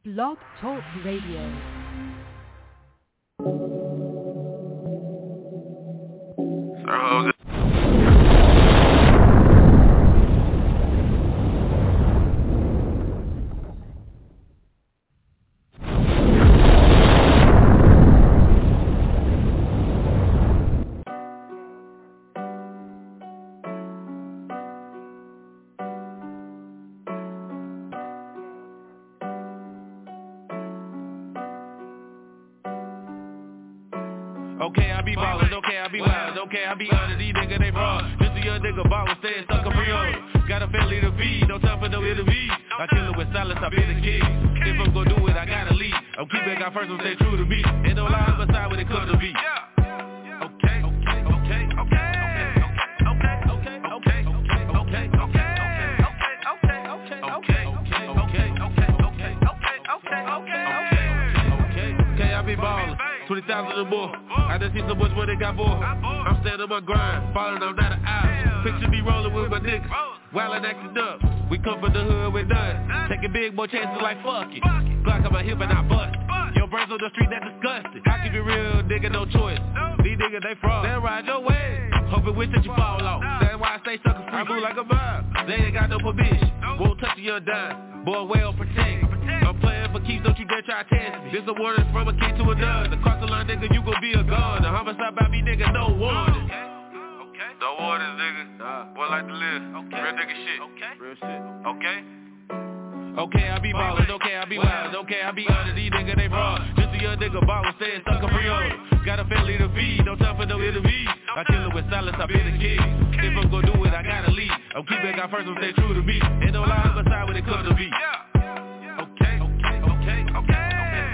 Blog Talk Radio. Okay, I be ballin', okay, I be wildin', okay, I be honest, these niggas, they fraud. Just a young nigga ballin', staying stuck up real. Got a family to feed, no time for no interview. I kill it with silence, I been a kid. If I'm gon' do it, I gotta lead. I'm keeping God first, I'm stay true to me. Ain't no lie on my side when it comes to me. Okay, okay, okay, okay. I be ballin', 20,000 or more. I done seen so much where they got more. I'm standing on my grind, falling on not an hour. Picture me rolling with my niggas, wildin' acting up. We come from the hood, we're done. Taking big boy chances like fuck it. Glock on my hip and I bust. Your brains on the street, that disgusting. I keep it real, nigga, no choice. These niggas, they fraud. They'll ride your way. Hoping wish that you fall off. That's why I stay sucker free. I move like a mob. They ain't got no permission. Won't touch your dime. Boy, well protect. I'm playing for keeps, don't you dare try to test me. This a warning from a kid to another. Cross the line, nigga, you gon' be a gun. A homicide by me, nigga, no warning. No warnings, nigga. Boy like to live. Real nigga shit. Real shit. Okay? Okay, I be ballin', okay, I be wildin', okay, I be honest, these niggas, they fraud. Just a young nigga ballin', staying stuck up real. Got a family to feed, no time for no interview. I kill it with silence, I been a kid. If I'm gon' do it, I gotta lead. I'm keeping God first, I'm stay true to me. Ain't no lie on my side when it comes to me. Okay, okay, okay, okay.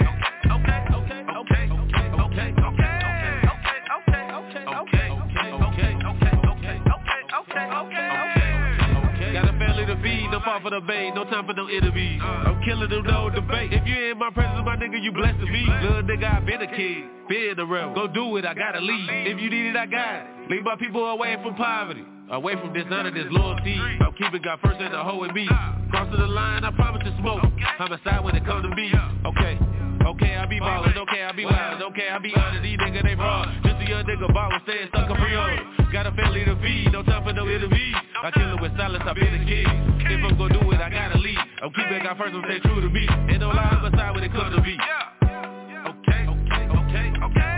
No fall for the bait, no time for no interviews. I'm killing them, no debate. If you in my presence, my nigga, you blessed to me. Little nigga, I been a kid, been the realm. Go do it, I gotta leave. If you need it, I got it. Leave my people away from poverty, away from dishonor, this loyalty. I'm keeping God first and the hoe in me. Crossing the line, I promise to smoke. Homicide when it comes to me. Okay. Okay, I be ballin', okay, I be wildin', okay, I be honest, these niggas, they fraud. Just a young nigga ballin', staying stuck up real. Got a family to feed, no time for no interview. I kill it with silence, I been a kid. If I'm gon' do it, I gotta lead. I'm keeping God first, I'm stay true to me. Ain't no lie on my side when it comes to me. Okay, okay, okay, okay.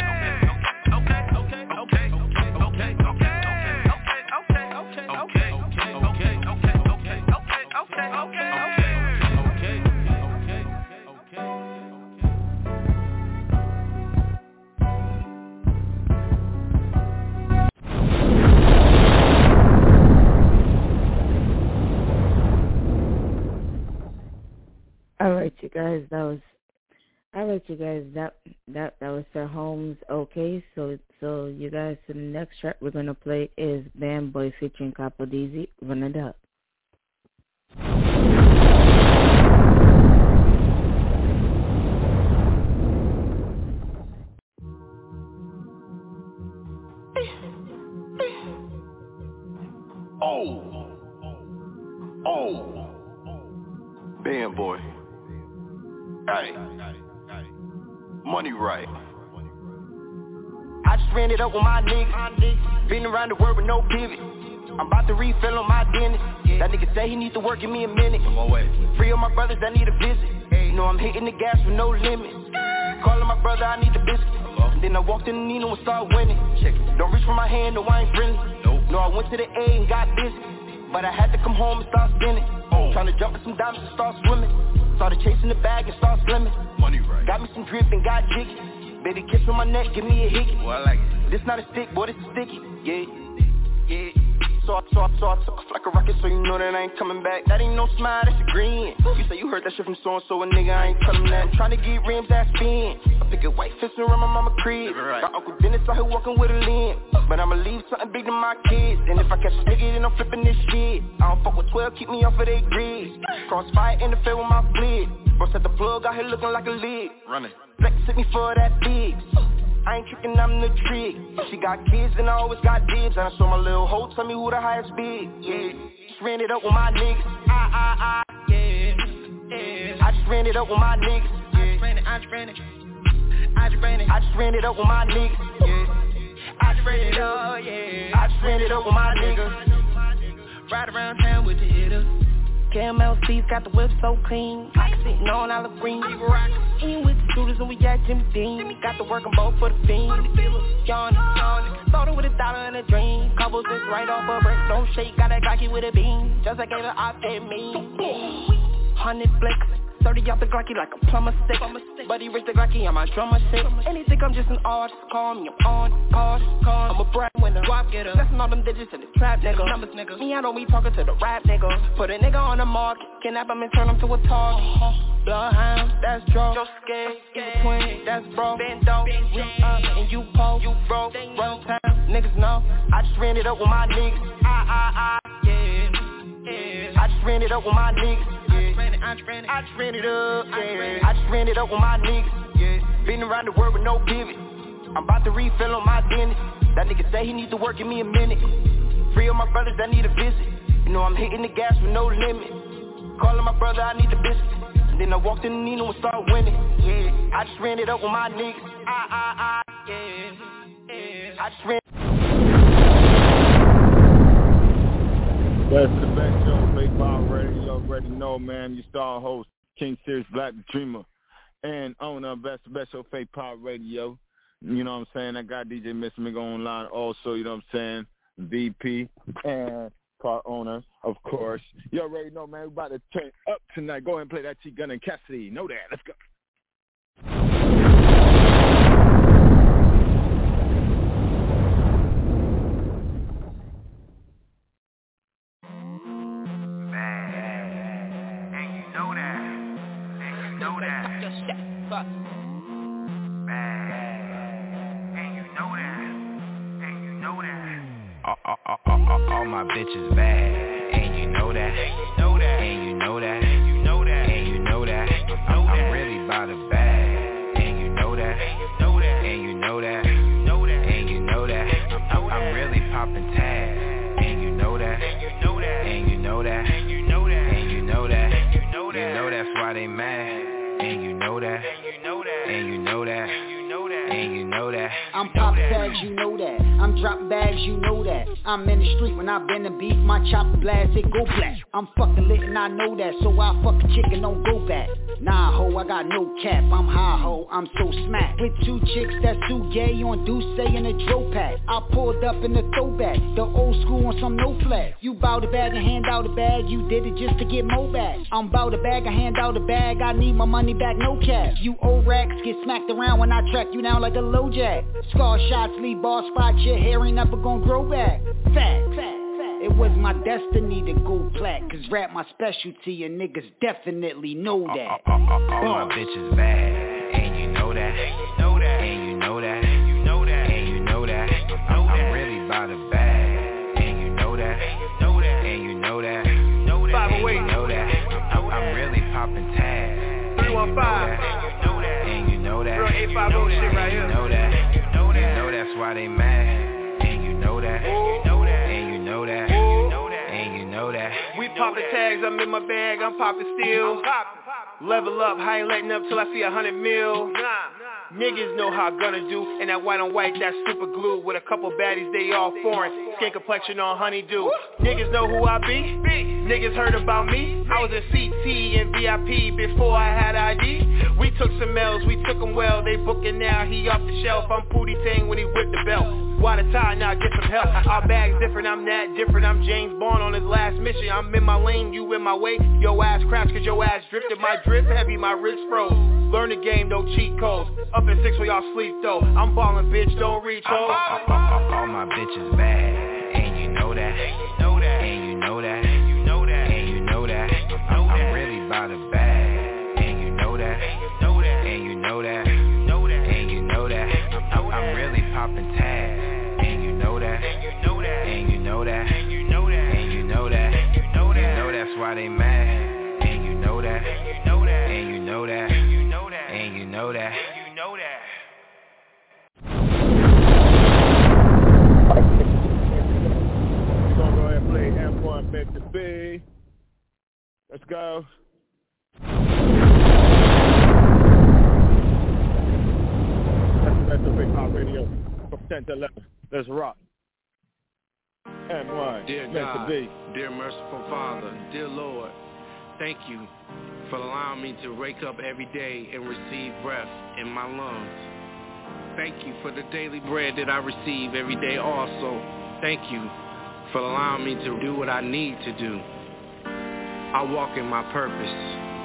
Alright, you guys, that was Sir Holmes. Okay, so you guys, the next track we're gonna play is Band Boy featuring Capo DZ, Run It Up. Oh, Band Boy. Hey, money right. I just ran it up with my niggas. Been around the world with no pivot. I'm about to refill on my dentist. That nigga say he needs to work, give me a minute. I'm on way. Free of my brothers that need a visit. You know I'm hitting the gas with no limit. Calling my brother, I need the biscuit. And then I walked in the Nino and started winning. Don't reach for my hand, no, I ain't friendly. No, I went to the A and got busy. But I had to come home and start spinning. Trying to jump in some diamonds and start swimming. Started chasing the bag and start slimming. Money right. Got me some drip and got jiggy. Baby kiss on my neck, give me a hickey. Boy, I like it. This not a stick, boy, this is sticky. Yeah, yeah. So I took off like a rocket, so you know that I ain't coming back. That ain't no smile, that's a grin. You say you heard that shit from so-and-so, a nigga, I ain't telling that. Tryna get rims, ass spin. I pick a white fist around my mama crib. Right. My Uncle Dennis out here walking with a limb. But I'ma leave something big to my kids. And if I catch a nigga, then I'm flipping this shit. I don't fuck with 12, keep me off of they grid. Crossfire interfere with my blade. Bro set the plug out here looking like a lid. Running. Flex hit me for that big. I ain't tricking, I'm the trick. She got kids and I always got dibs. And I saw my little hoe tell me who the highest bid. Yeah, just ran it up with my niggas. Yeah. I just ran it up with my niggas. I just ran it up with my niggas. I just ran it up, yeah. I just ran it up with my niggas. Ride around town with the hitters. Caramel seats got the whip so clean. I sitting on olive green. Eating with the shooters and we got Jimmy Dean. Got to work them both for the fiend. Yawning. Started with $1 and a dream. Couple sits right off a brick. Don't shake, got that cocky with a beam. Just like gave it off at me. 100 flicks. 30 off the Glocky like a plumber stick. Buddy Rich the Glocky on my drummer shit. And he think I'm just an artist. Call me, I'm on call. I'm a brand winner. Swap getter. Blessing all them digits in the trap nigga. Numbers nigga. Me, I don't be talking to the rap nigga. Put a nigga on the market. Kidnap him and turn him to a target. Bloodhound, that's draw. Joe scared, you twin, that's bro. Bend down, we up and you po. You broke, run time, niggas know. I just ran it up with my niggas. Yeah. I just ran it up with my niggas. I just ran it up, yeah. I just ran it up with my niggas, yeah. Been around the world with no pivot. I'm about to refill on my dentist. That nigga say he need to work, give me a minute. Free of my brothers that need a visit. You know I'm hitting the gas with no limit. Calling my brother, I need the biscuit. And then I walked in the Nino and started winning, yeah. I just ran it up with my niggas. Yeah. I just ran. That's the best show, Fake Power Radio. You already know, man. Your star host, King Sirius Black the Dreamer, and owner of Best Show, Fake Power Radio. You know what I'm saying? I got DJ Mr. Mega online also, you know what I'm saying? VP and part owner, of course. You already know, man. We about to turn up tonight. Go ahead and play that T-Gun and Cassidy. Know that. Let's go. All my bitches bad, and you know that, and you know that, and you know that, I'm really about the bag, and you know that, and you know that, and you know that, I'm really popping tags, and you know that, and you know that, and you know that's why they mad, and you know that, and you know that, and you know that. I'm popping tags, you know that. I'm dropping bags, you know that. I'm in the street when I been the beef, my chopper blast, it go black. I'm fucking lit and I know that, so I fuck a chick and don't go back. Nah ho, I got no cap, I'm high ho, I'm so smack. With two chicks that's too gay on Douce in a dro pack. I pulled up in the throwback, the old school on some no flat. You bout the bag and hand out the bag, you did it just to get more back. I'm bout the bag and hand out the bag, I need my money back, no cash. You old racks get smacked around when I track you down like a low jack. Scar shots leave ball spots, your hair ain't never gonna grow back. Fact. It was my destiny to go plat, cause rap my specialty and niggas definitely know that. All my bitches bad, and you know that, and you know that, and you know that, I'm really about the bag, and you know that, and you know that, and you know that, I'm really popping tags, 315, and you know that, real 850 shit right here, you know that's why they mad, and you know that, and you know that, and you know that. We poppin' tags, I'm in my bag, I'm poppin' still. Level up, I ain't letting up till I see 100 mil. Niggas know how I'm gonna do, and that white on white, that super glue. With a couple baddies, they all foreign, skin complexion on honeydew. Niggas know who I be, niggas heard about me. I was in CT and VIP before I had ID. We took some L's, we took them well, they booking now, he off the shelf. I'm Pootie Tang when he whipped the belt. Water tie, now get some help. Our bag's different, I'm that different. I'm James Bond on his last mission. I'm in my lane, you in my way. Yo ass craps cause your ass drifted. My drip heavy, my wrist froze. Learn the game, no cheat codes. Up at 6 when y'all sleep though. I'm ballin', bitch, don't reach home. All my bitches bad, and you know that, and you know that, and you know that, I'm really about the bag, and you know that, and you know that, and you know that, I'm really popping tags. That's why they mad, and you know that, and you know that, and you know that, and you know that, and you know that. We're gonna go ahead and play M1 Mr. B. Let's go. 10 to 11. Let's rock. M1, dear God, dear merciful Father, dear Lord, thank you for allowing me to wake up every day and receive breath in my lungs. Thank you for the daily bread that I receive every day also. Thank you for allowing me to do what I need to do. I walk in my purpose.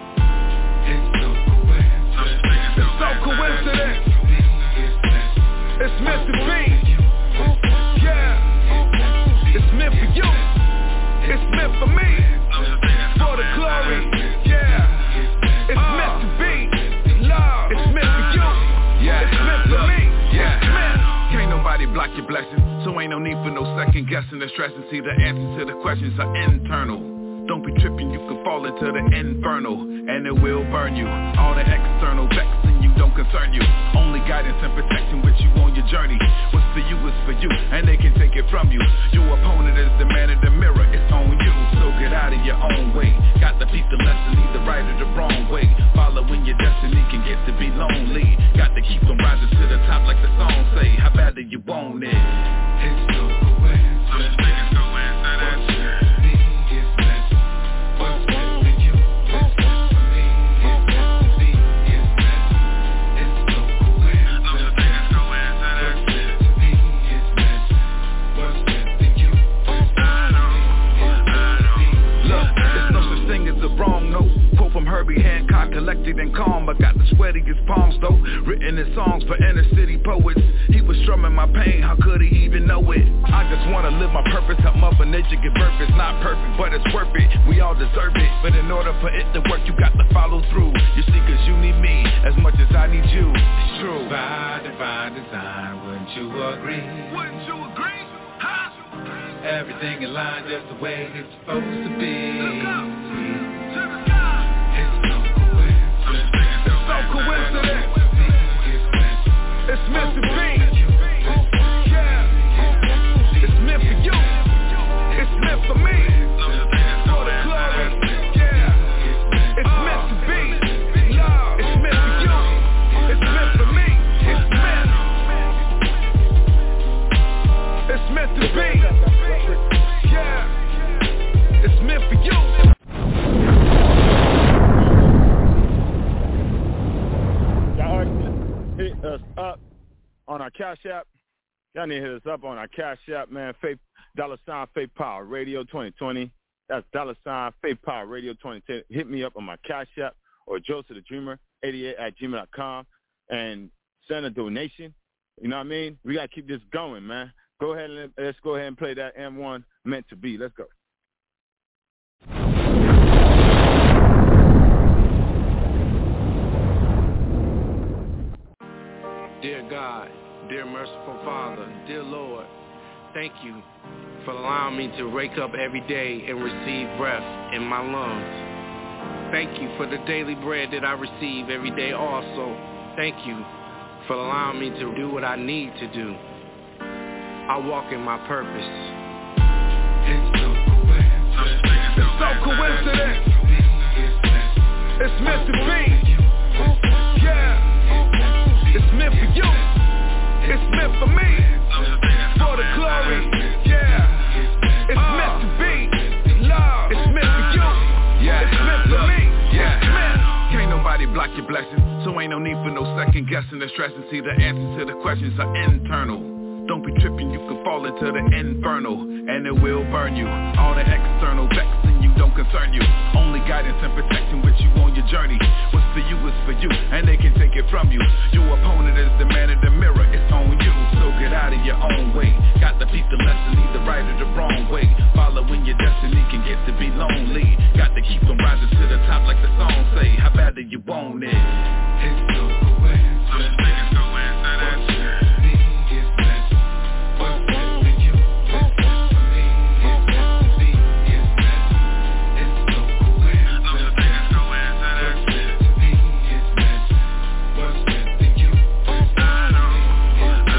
It's so coincident. It's meant to be. Yeah. It's meant for you. It's meant for me. For the glory. Yeah. It's meant to be. Love. It's meant for you. Yeah. It's meant for me. Yeah. It's meant. Can't nobody block your blessings, so ain't no need for no second guessing or stressing. See, the answers to the questions are internal. Don't be tripping, you can fall into the infernal, and it will burn you. All the external vexing you don't concern you. Only guidance and protection with you on your journey. What's for you is for you, and they can take it from you. Your opponent is the man in the mirror, it's on you. So get out of your own way. Got to peep the lesson, either right or the wrong way. Following your destiny can get to be lonely. Got to keep on rising to the top like the song say. How bad do you want it? It's no coincidence. Wrong note, quote from Herbie Hancock, collected and calm. I got the sweatiest palms though, written in songs for inner city poets. He was strumming my pain, how could he even know it? I just wanna live my purpose, help Mother Nature get birth. It's not perfect, but it's worth it, we all deserve it. But in order for it to work, you got to follow through. You see, cause you need me as much as I need you. It's true. By divine design, wouldn't you agree? Wouldn't you agree? Huh? Everything in line just the way it's supposed to be. Look up. It's so coincident. It's meant to be. Yeah. It's meant for you. It's meant for me. For the glory. Yeah. It's meant to be. Love. It's meant for you. It's meant for me. It's meant to be. Yeah. It's meant for you. Hit us up on our Cash App. Y'all need to hit us up on our Cash App, man. Faith, $ Faith Power Radio 2020. That's $ Faith Power Radio 2020. Hit me up on my Cash App or Joseph the Dreamer 88@gmail.com and send a donation. You know what I mean? We gotta keep this going, man. Go ahead and let's go ahead and play that M1 Meant to Be. Let's go. Dear God, dear merciful Father, dear Lord, thank you for allowing me to wake up every day and receive breath in my lungs. Thank you for the daily bread that I receive every day also. Thank you for allowing me to do what I need to do. I walk in my purpose. It's so coincident. It's meant to be. Yeah. It's meant for you. It's meant for me. For the glory. Yeah. It's meant to be. Love. It's meant for you. Yeah. It's meant for me. Yeah. Can't nobody block your blessings, so ain't no need for no second guessing or stressing. See, the answers to the questions are internal. Don't be tripping, you can fall into the infernal, and it will burn you. All the external vexing you don't concern you. Only guidance and protection with you on your journey. What's for you is for you, and they can take it from you. Your opponent is the man in the mirror, it's on you. So get out of your own way. Got to peep the lesson, either right or the wrong way. Following your destiny can get to be lonely. Got to keep on rising to the top like the song say. How bad do you want it? It's no coincidence.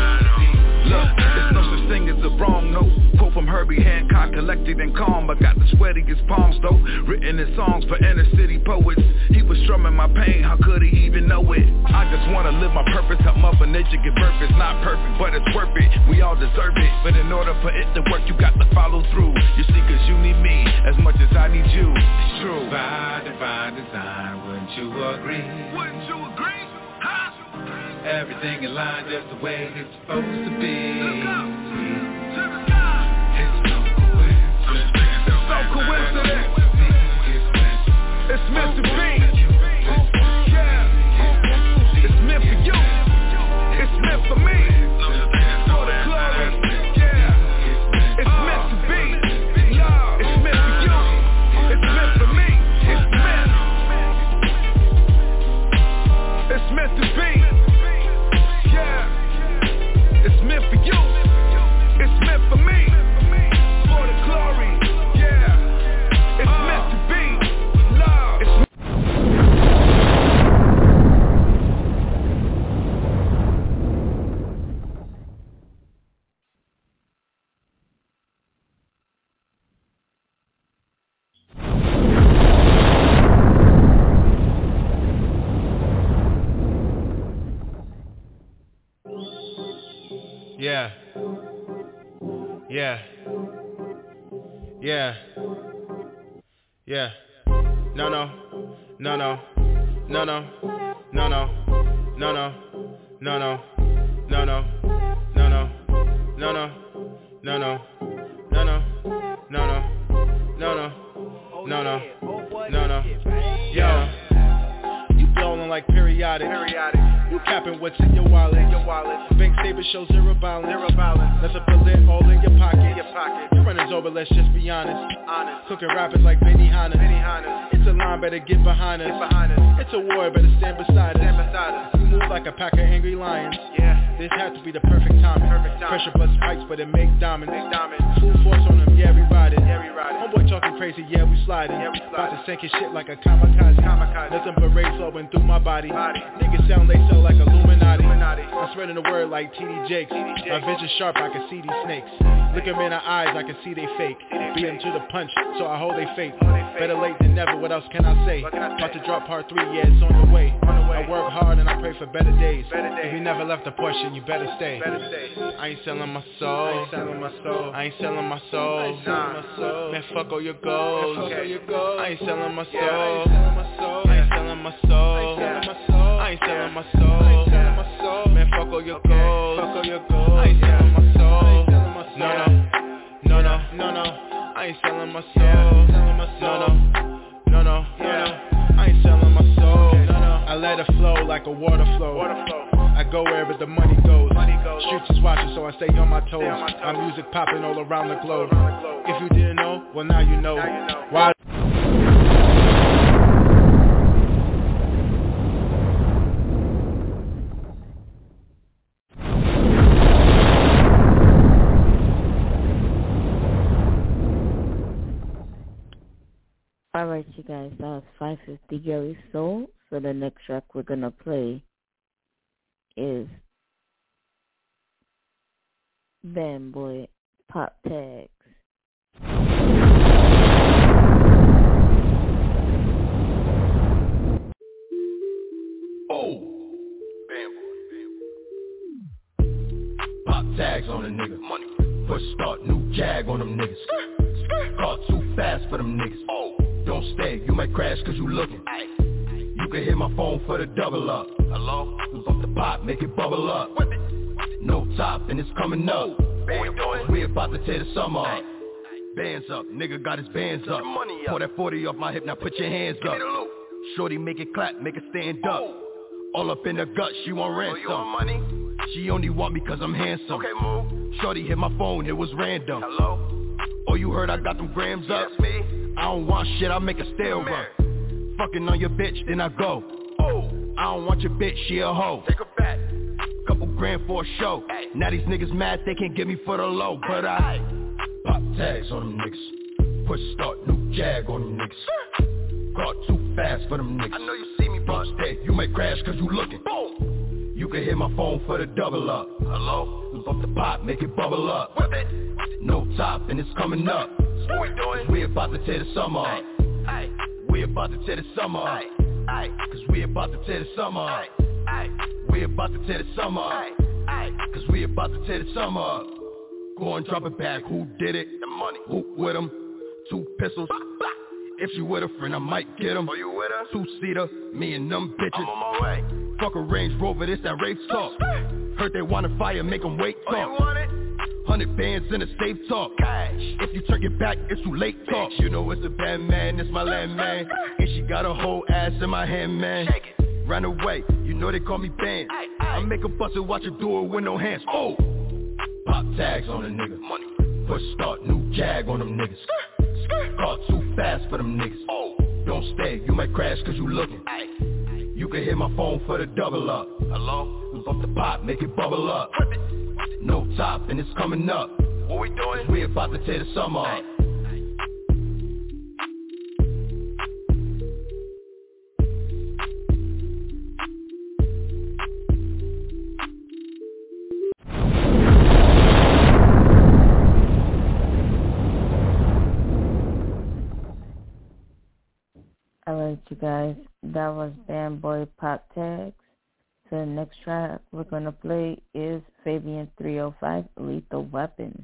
Wrong note, quote from Herbie Hancock, collected and calm. I got the sweatiest palms though. Written in songs for inner city poets. He was strumming my pain, how could he even know it? I just wanna live my purpose, help Mother Nature give birth. It's not perfect, but it's worth it, we all deserve it. But in order for it to work, you got to follow through. You see, cause you need me as much as I need you. It's true. By divine design, wouldn't you agree? Wouldn't you agree? Huh? Everything in line just the way it's supposed to be. Look up to the sky. It's no coincidence. It's meant to be. Yeah. It's meant for you. It's meant for me. For the glory. Yeah. It's meant to be. It's meant for you. It's meant for me. It's meant. It's meant to be. Yeah. It's meant for you. It's meant for me. For the glory. Yeah. It's meant to be. Love. It's Yeah. Yeah. Yeah. Yeah. No, no. No, no. No, no. No, no. No, no. No, no. No, no. No, no. No, no. No, no. No, no. No, no. No, no. No, no. No, no. Yo. You blowing like periodic. You capping what's in your wallet. Bank statement shows zero balance. Let's put it all in your pocket. Your runners over, let's just be honest. Cooking rappers like Benny Hanna. It's a line, better get behind us. It's a war, better stand beside us. We move like a pack of angry lions. This had to be the perfect timing. Pressure bust spikes, but it make diamonds. Full force on them, yeah, we ride it. Homeboy talking crazy, yeah, we sliding. About to sink his shit like a kamikaze. Nothing but rays flowing through my body. Niggas sound they sell like Illuminati. I'm spreading the word like TD Jakes. My vision sharp, I can see these snakes. Look them in the eyes, I can see they fake. Beat them to the punch, so I hold they fate. Better late than never, what else can I say? About to drop part 3, yeah, it's on the way. I work hard and I pray for better days. If you never left the portion, you better stay. I ain't selling my soul. I ain't selling my soul. Man, fuck all your goals. I ain't selling my soul. I ain't selling my soul. I ain't selling my soul. Man, fuck all your goals. I ain't selling my soul. No. I ain't selling my soul. No. I ain't selling my soul. I let it flow like a water flow. I go wherever the money goes. Streets is watching, so I stay on my toes. My music popping all around the globe. If you didn't know, well now you know. Why? Alright, you guys, that was 550 Gary Soul. So the next track we're going to play is Bam Boy Pop Tags. Oh, Bam Boy. Pop tags on a nigga. Money. Push start, new jag on them niggas. Car too fast for them niggas. Oh. Don't stay, you might crash cause you looking. You can hit my phone for the double up. Hello? We bump the pop, make it bubble up. No top and it's coming up. We about to tear the summer up. Bands up, nigga got his bands up. Pour that 40 off my hip, now put your hands up. Shorty make it clap, make it stand up. All up in her gut, she want ransom. You want money? She only want me cause I'm handsome. Okay, move. Shorty hit my phone, it was random. Hello? Oh, you heard I got them grams up? Yes, me. I don't want shit, I make a stale run. Fucking on your bitch, then I go. Oh, I don't want your bitch, she a hoe. Take her back. Couple grand for a show. Ay. Now these niggas mad, they can't get me for the low. But I pop tags on them niggas. Push start, new jag on them niggas. Car too fast for them niggas. I know you see me, but stay, you might crash cause you looking. Boom. You can hit my phone for the double up. Hello? We Off the pot, make it bubble up. Whip it. No top, and it's coming up. What we doing? We about to tear the summer up. We about to tear the summer up. Cause we about to tear the summer up. We about to tear the summer up. Cause we about to tear the summer up. Go and drop it back, who did it? The money. Who with him? 2 pistols. If she with a friend, I might get him. Oh, you with her? 2-seater, me and them bitches. I'm on my way. Fuck a Range Rover, this that rape talk. Heard they want a fire, make them wait talk. Oh, you want it? 100 bands in a safe talk. Cash. If you turn it back, it's too late talk. You know it's a bad man, it's my land man. And she got a whole ass in my hand, man. Run away, you know they call me Band. I make a bust and watch her do it with no hands. Oh, pop tags on a nigga. Money. Push start, new Jag on them niggas. Car too fast for them niggas. Oh, don't stay, you might crash cause you looking. You can hit my phone for the double up. Hello? Off the pot, make it bubble up. No top, and it's coming up. What we doing? We about to tear the summer up. Alright, you guys, that was Band Boy Pop Tags. So the next track we're going to play is Fabian 305, Lethal Weapon.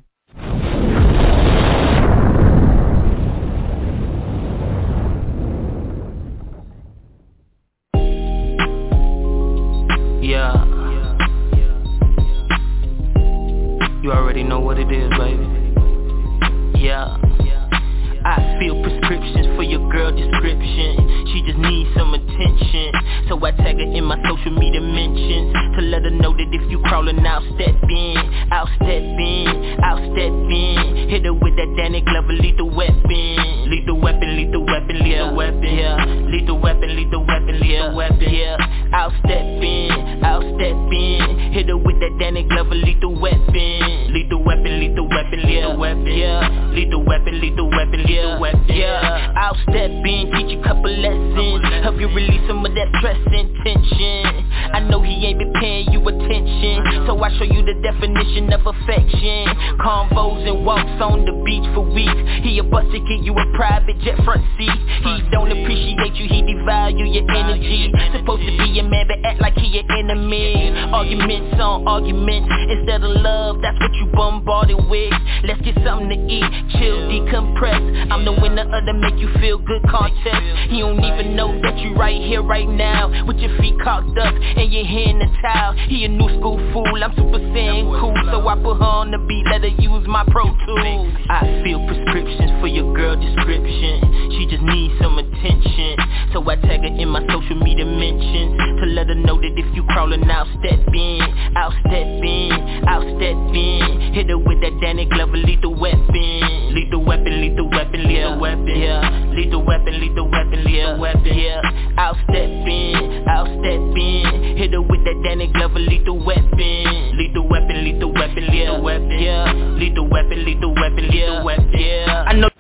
Yeah. You already know what it is, baby. Yeah. I feel prescriptions for your girl description. She just needs some attention. So I tag her in my social media mentions to let her know that if you crawling, I'll step in. I'll step in, I'll step in. Hit her with that Danny Glover lethal weapon. Lethal weapon, lethal weapon, lethal weapon. Yeah, lethal weapon, lethal weapon, lethal weapon. Yeah, I'll step in, I'll step in. Hit her with that Danny Glover lethal weapon. Lethal weapon, lethal weapon, lethal weapon. Yeah, lethal weapon, lethal weapon, lethal weapon. Yeah, I'll step in, teach you a couple lessons, help you release some of that stress and tension. I know he ain't been paying you attention, so I show you the definition of affection. Convos and walks on the beach for weeks. He a bust to get you a private jet front seat. He don't appreciate you, he devalue your energy. Supposed to be a man but act like he an enemy. Arguments on arguments instead of love, that's what you bombarded with. Let's get something to eat, chill, decompress. I'm the winner of the make you feel good contest. He don't even know that you right here, right now, with your feet cocked up and your hand in the towel. He a new school fool, I'm super saiyan cool, so I put her on the beat, let her use my Pro Tools. I feel prescriptions for your girl description. She just needs some attention, so I tag her in my social media mentions to let her know that if you crawling, I'll step in. I'll step in, I'll step in. Hit her with that Danny Glover lethal weapon. Lethal weapon, lethal weapon, lethal weapon. Yeah, lethal weapon, lethal weapon, lethal weapon. Yeah, I'll step in, I'll step in. Hit her with that Danny Glover lethal weapon. Lethal weapon, lethal weapon, lethal weapon. Yeah, lethal weapon, lethal weapon, lethal weapon. Yeah, I know.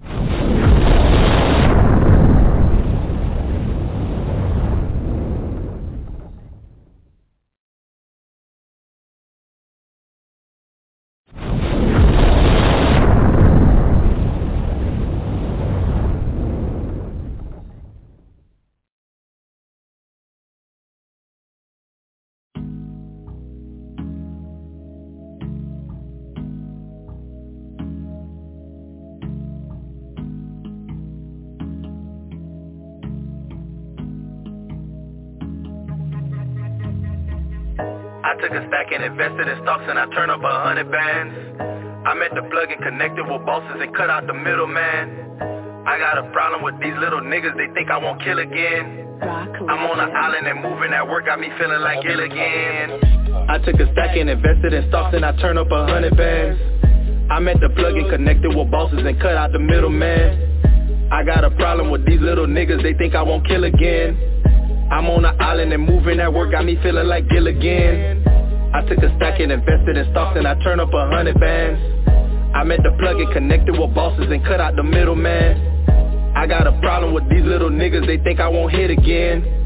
I took a stack and invested in stocks and I turned up 100 bands. I met the plug and connected with bosses and cut out the middleman. I got a problem with these little niggas, they think I won't kill again. I'm on an island and moving at work got me feeling like ill again. I took a stack and invested in stocks and I turned up 100 bands. I met the plug and connected with bosses and cut out the middleman. I got a problem with these little niggas, they think I won't kill again. I'm on an island and moving at work got me feeling like Gil again. I took a stack and invested in stocks and I turned up 100 bands. I met the plug and connected with bosses and cut out the middleman. I got a problem with these little niggas, they think I won't hit again.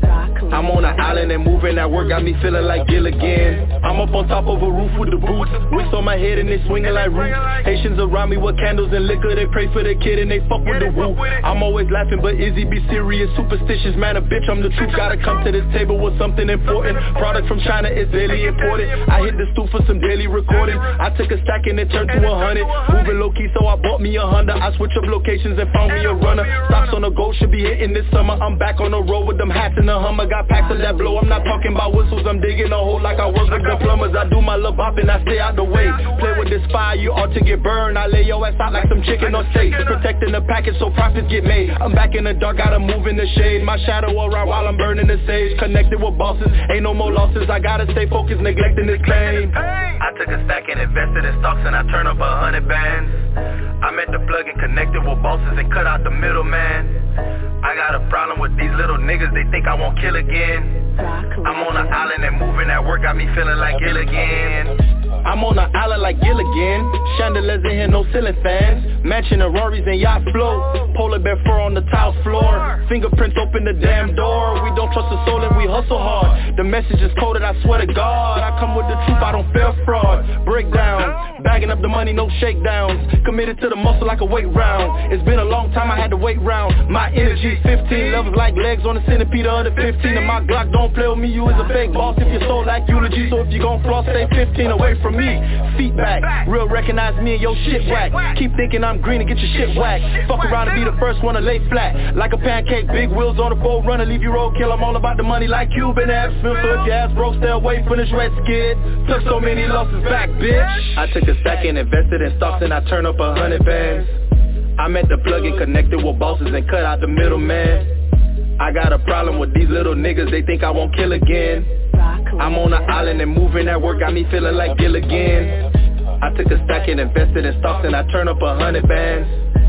I'm on an island and moving that work got me feeling like Gilligan. I'm up on top of a roof with the boots, wicks on my head and they swinging like roots. Haitians around me with candles and liquor, they pray for the kid and they fuck with the woo. I'm always laughing but Izzy be serious, superstitious, man a bitch, I'm the truth. Gotta come to this table with something important. Product from China is daily imported. I hit the stool for some daily recording. I took a stack and it turned to 100. Moving low key so I bought me a Honda. I switch up locations and found me a runner. Stocks on the go should be hitting this summer. I'm back on the road with them hats and the Hummer. Got packs of that blow, I'm not talking about whistles. I'm digging a hole like I work with the plumbers. I do my love bop and I stay out the way. Play with this fire, you ought to get burned. I lay your ass out like some chicken or steak. Protecting the package so profits get made. I'm back in the dark, gotta move in the shade. My shadow around while I'm burning the sage. Connected with bosses, ain't no more losses. I gotta stay focused, neglecting this claim. I took a stack and invested in stocks and I turned up 100 bands. I met the plug and connected with bosses and cut out the middleman. I got a problem with these little niggas, they think I won't kill again. I'm on an island and moving that work got me feeling like Gilligan. I'm on an island like Gilligan. Chandeliers in here, no ceiling fans. Mansion and Rorys and yacht flow. Polar bear fur on the tile floor. Fingerprints open the damn door. We don't trust the soul and we hustle hard. The message is coded, I swear to God. I come with the truth, I don't fear fraud. Breakdown, bagging up the money, no shakedowns. Committed to the muscle like a weight round. It's been a long time, I had to wait round. My energy 15 levels like legs on the centipede of the 15. And my Glock don't play with me, you is a fake boss if your soul like eulogy. So if you gon' floss, stay 15 away from me. Feet back, real recognize me and your shit whack. Keep thinking I'm green and get your shit whacked. Fuck around and be the first one to lay flat. Like a pancake, big wheels on the boat runner, leave you roadkill. I'm all about the money like Cuban abs. So if your ass broke, stay away from this red skid. Took so many losses back, bitch. I took a stack and invested in stocks and I turned up 100 bands. I met the plug and connected with bosses and cut out the middleman. I got a problem with these little niggas, they think I won't kill again. I'm on an island and moving that work got me feeling like Gilligan. I took a stack and invested in stocks and I turned up 100 bands.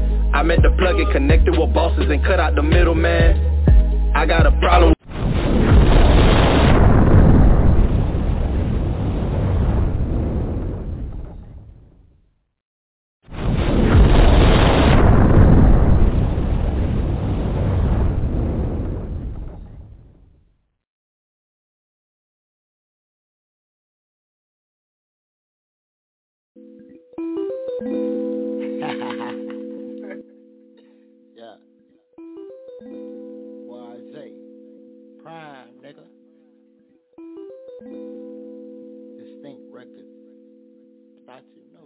I met the plug and connected with bosses and cut out the middleman. I got a problem. Yeah. YZ. Prime, nigga. Distinct record. Thought you know.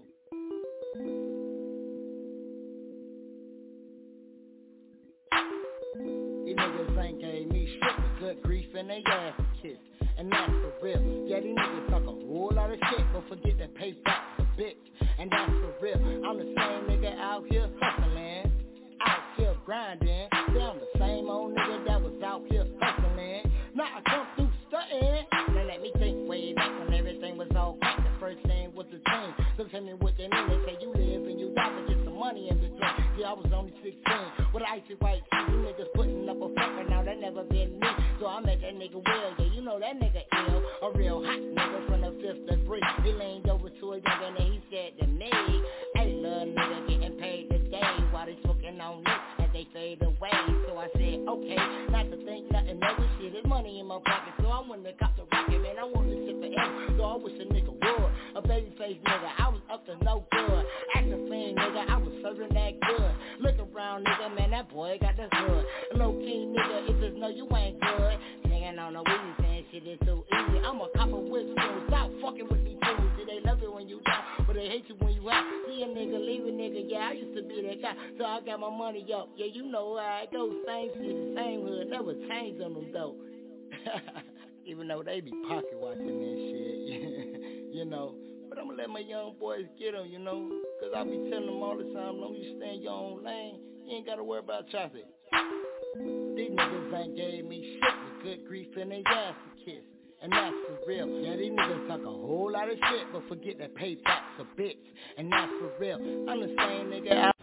These niggas ain't gave me shit but good grief and they ass kiss. And that's for real. Yeah, these niggas talk a whole lot of shit, but forget that pay back the bitch. And that's for real. I'm the same nigga out here hustling, out here grinding. Yeah, I'm the same old nigga that was out here hustling. Now I come through stunting. Now let me think way back when everything was all crack. The first thing was the team. So tell me what they mean. They say you live and you die, but get some money in between. Yeah, I was only 16 with an icy white tee. You niggas putting up a fucker, now that never been me. So I met that nigga Will. Yeah, you know that nigga ill. A real hot nigga from the 5th degree. He leaned over to a nigga and he said to me, hey, little nigga getting paid today while they smoking on me as they fade away. So I said, okay, not to think nothing of this shit. There's money in my pocket, so I went to cop the rocket, man. I want this shit forever, so I wish a nigga would. A baby face nigga, I was up to no good. Acting fiend nigga, I was serving that good. Look around nigga, man, that boy got the hood. Low key nigga, if it's no, you ain't good. Singing on the weed, saying shit is too easy. I'm a copper with school, stop fucking with me too. See, they love it when you down, but they hate you when you out. See a nigga, leave a nigga, yeah, I used to be that guy. So I got my money up, yeah, you know how it goes. Same city, same hood, never changed on them though. Even though they be pocket watching that shit, you know. But I'ma let my young boys get them, you know. Cause I be telling them all the time, long you stay in your own lane, you ain't gotta worry about traffic. These niggas ain't gave me shit but good grief and they ass to kiss. And that's for real. Yeah, these niggas talk a whole lot of shit, but forget that payback's a bitch. And that's for real. I'm the same nigga out.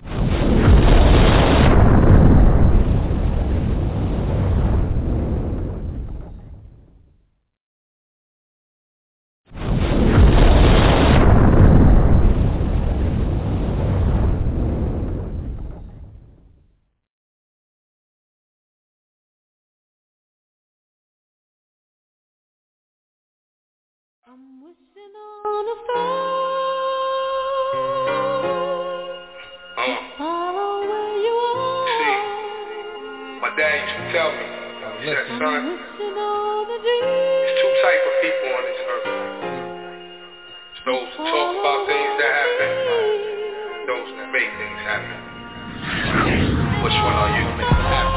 My dad used to tell me, he said, son, there's two types of people on this earth. It's those who talk about things that happen, those that make things happen. Which one are you to make them happen?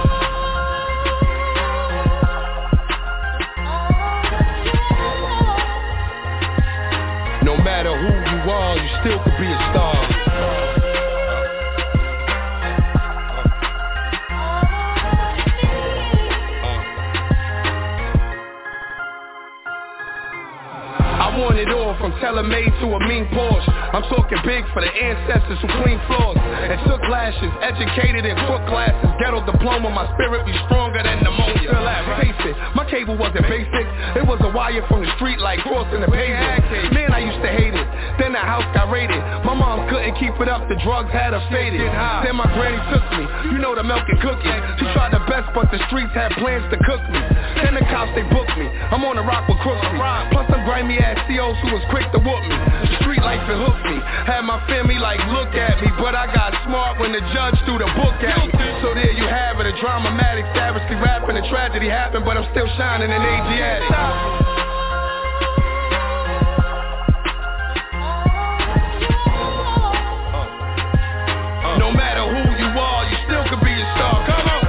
No matter who you are, you still could be a star. I want it all from tailor-made to a mean Porsche. I'm talking big for the ancestors who clean floors and took lashes, educated in cook classes. Ghetto diploma, my spirit be stronger than pneumonia. Face it, my cable wasn't basic. It was a wire from the street like crossing the pavement. Man, I used to hate it. Then the house got raided. My mom couldn't keep it up, the drugs had her faded. Then my granny took me, you know the milk and cooking. She tried the best, but the streets had plans to cook me. Then the cops, they booked me. I'm on the rock with Crooksy. Plus some grimy ass COs who was quick to whoop me. The street life it hooked me. Had my family like look at me, but I got smart when the judge threw the book at me. So there you have it, a dramamatic, savagely rapping, a tragedy happened, but I'm still shining in Asiatic. No matter who you are, you still could be a star. Come on.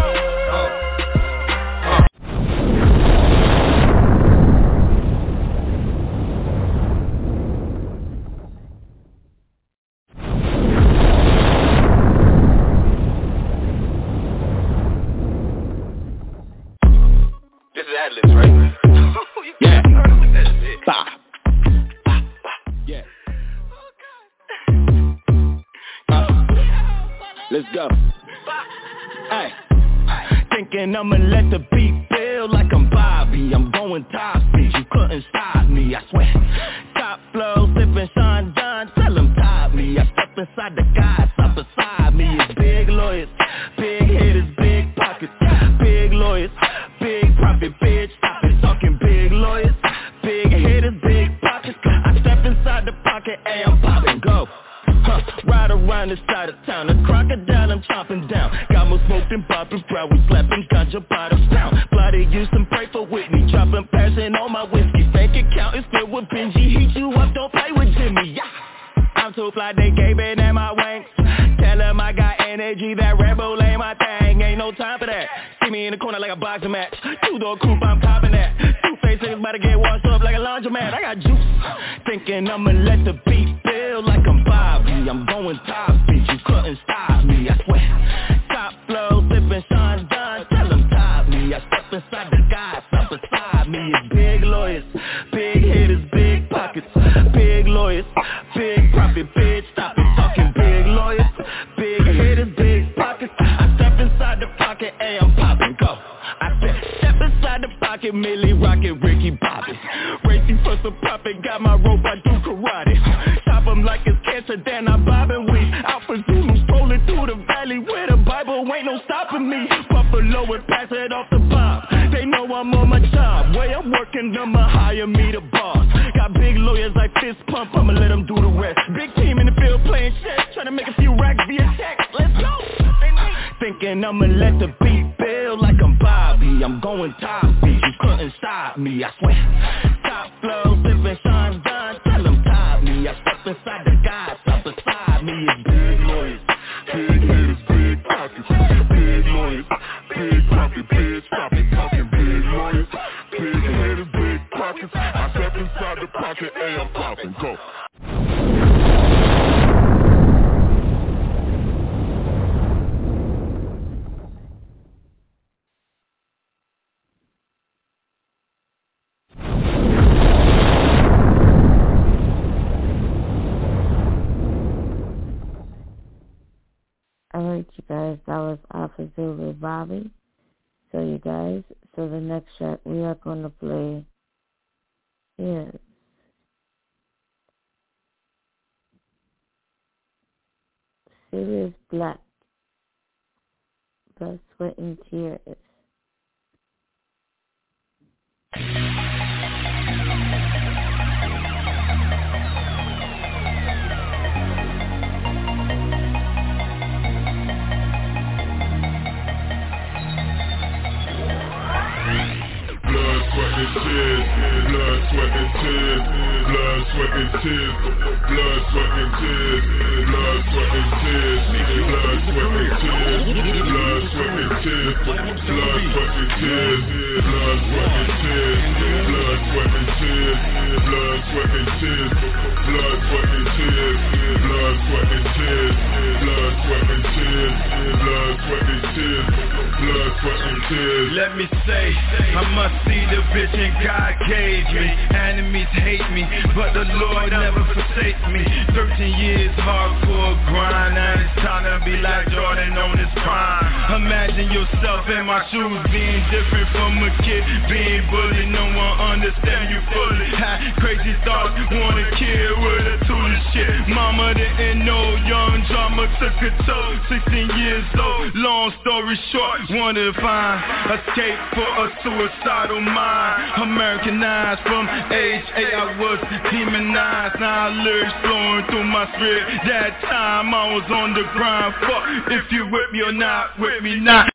This is Atlas, right? Yeah. Bah. Yeah. Let's go. Hey. Thinking I'ma let the beat build like I'm Bobby. I'm going top speed, you couldn't stop me, I swear. Top flow, sipping Sean Don, tell him top me. I step inside the guys, up beside me. It's big lawyers, big hitters, big pockets. Big lawyers, big profit, bitch. Stop it, talking big lawyers, big hitters, big pockets. I step inside the pocket, hey, I'm popping, go. Ride around the side of town, a crocodile I'm chopping down. Got more smoke than Bobby Brown, we slapping ganja by the pound. Bloody Houston, pray for Whitney, dropping passion on my whiskey. Bank account is filled with Benji, heat you up, don't play with Jimmy, yeah. I'm too fly, they gave it in my wanks. Tell them I got energy, that Red Bull ain't my thing, ain't no time for that. See me in the corner like a boxing match, two-door coupe, I'm copping that. Two-face niggas about to get washed up like a laundromat, I got juice. Thinking I'ma let the beat build like I'm Bobby. I'm going top speed, you couldn't stop me, I swear. Top flow, sipping Sean Don, tell them top me. I step inside the guys, up beside me. It's big lawyers, big hitters, big pockets. Big lawyers, big profit, bitch. Stop it, talking big lawyers, big hitters, big pockets. I step inside the pocket, hey, I'm popping, go. I step inside the pocket, Millie rockin' Ricky Bobby. Racing for some profit, got my rope, I do karate. Chop him like it's cancer, then I bob and weave. Out for Zulu, strolling through the valley where the Bible ain't no stopping me. Buffalo and pass it off the pop. They know I'm on my job. Way I'm working, I'ma hire me the boss. Got big lawyers like fist pump, I'ma let them do the rest. Big team in the field playing chess, trying to make a few racks via text. Let's go. Thinking I'ma let the beat build like I'm Bobby. I'm going top speed, you couldn't stop me, I swear. Top flow, sipping Sean Don, tell them top me. I step inside the guys, up beside me. It's big lawyers, big hitters, big pockets. Big lawyers, big profit, bitch. Stop it, talking big lawyers, big hitters, big pockets. I step inside the pocket, hey, I'm popping, go. Alright, you guys, that was Alpha Zulu Bobby. So you guys, so the next track we are going to play is Sirius Black, Blood, Sweat, and Tears. sweat, and tears. Blood, sweat, and tears. Blood, sweat, and tears. Blood, sweat, and tears. Blood, sweat, and tears. Blood, sweat, and tears. Blood, sweat, and tears. Blood, sweat, and tears. Blood, sweat, and tears. Blood, sweat, and tears. Blood, sweat, and tears. Blood, sweat, and tears. Blood, sweat, and tears. Blood, sweat, and tears. Blood, sweat, and tears. Let me say, I must see the vision God gave me. Enemies hate me, but the Lord never forsake me. 13 years hardcore grind, now it's time to be like Jordan on his prime. Imagine yourself in my shoes, being different from a kid, being bullied, no one understand you fully. Had crazy thoughts, wanna kill with a tool and shit. Mama didn't know, young drama took a toll. 16 years old, long story short, wanted to find escape for a suicidal mind. Americanized from age 8, I was demonized. Now lyrics flowing through my spirit. That time I was on the grind. Fuck if you with me or not, with me not.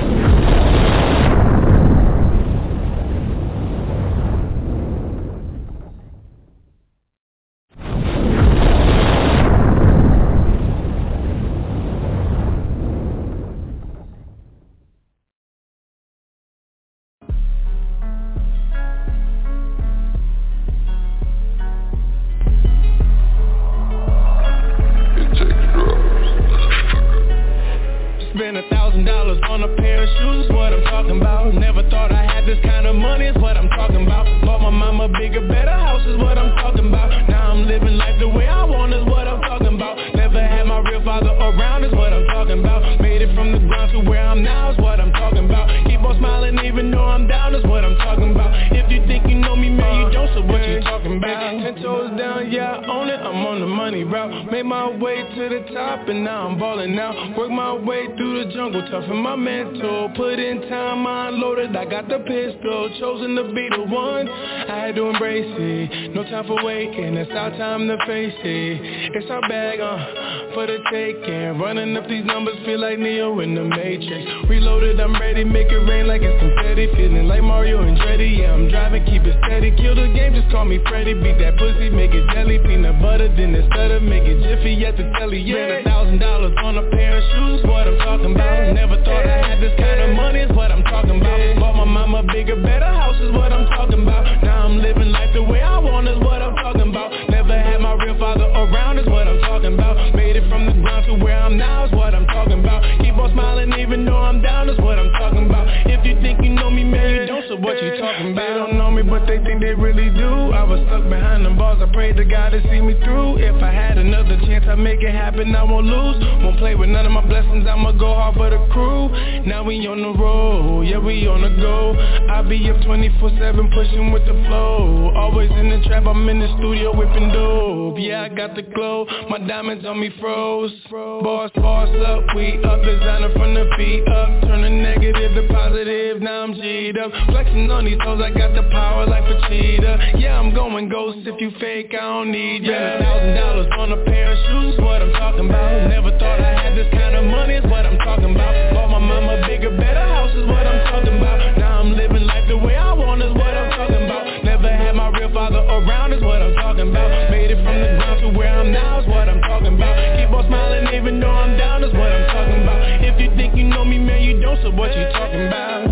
Spend $1,000 on a pair of shoes is what I'm talking about. Never thought I had this kind of money is what I'm talking about. Bought my mama bigger, better house is what I'm talking about. Now I'm living life the way I want is what I'm talking about. Never had my real father around is what I'm talking about. Made it from the ground to where I'm now is what I'm talking about. Keep on smiling even though I'm down is what I'm talking about. If you think you know me, man, you don't, so what you talking about? 10 toes down, yeah, I own it, I'm on the money route. Made my way to the top and now I'm balling out. Work my way through the jungle, toughen my mental. Put in time, I unloaded, I got the pistol. Chosen to be the one, I had to embrace it. No time for waiting, it's our time to face it. It's our bag, for the taking. Running up these numbers, feel like Neo in the Matrix. Reloaded, I'm ready, make it rain like it's confetti. Feeling like Mario and Dreddy, yeah, I'm driving, keep it steady. Kill the game, just call me Freddy. Beat that pussy, make it jelly. Peanut butter, then it's stutter, make it jiffy at the telly, yeah. Spend $1,000 on a pair of shoes, what I'm talking about. Never thought I had this kind of money is what I'm talking about. Bought my mama bigger, better house is what I'm talking about. Now I'm living life the way I want is what I'm talking about. Never had my real father around is what I'm talking about. Made it from the ground to where I'm now is what I'm talking about. Keep on smiling even though I'm down is what I'm talking about. If you think you know me, man, you don't, so what you talking about? They don't know me, but they think they really do. I was stuck behind them bars, I prayed to God to see me through. If I had another chance, I'd make it happen, I won't lose. Won't play with none of my blessings, I'ma go hard for the crew. Now we on the road, yeah, we on the go. I be up 24/7 pushing with the flow. Always in the trap, I'm in the studio whipping dope. Yeah, I got the glow, my diamonds on me froze. Bars up, we up, designer from the feet up. Turn the negative to positive, now I'm G'd up. Flexing on these hoes, I got the power like Vegeta. Yeah, I'm going ghost, if you fake, I don't need ya. $1,000 on a pair of shoes, what I'm talking about. Never thought I had this kind of money is what I'm talking about. Bought my mama bigger, better house is what I'm talking about. Now I'm living life the way I want is what I'm talking about. Never had my real father around is what I'm talking about. Made it from the ground to where I'm now is what I'm talking about. Keep on smiling even though I'm down is what I'm talking about. If you think you know me, man, you don't, so what you talking about?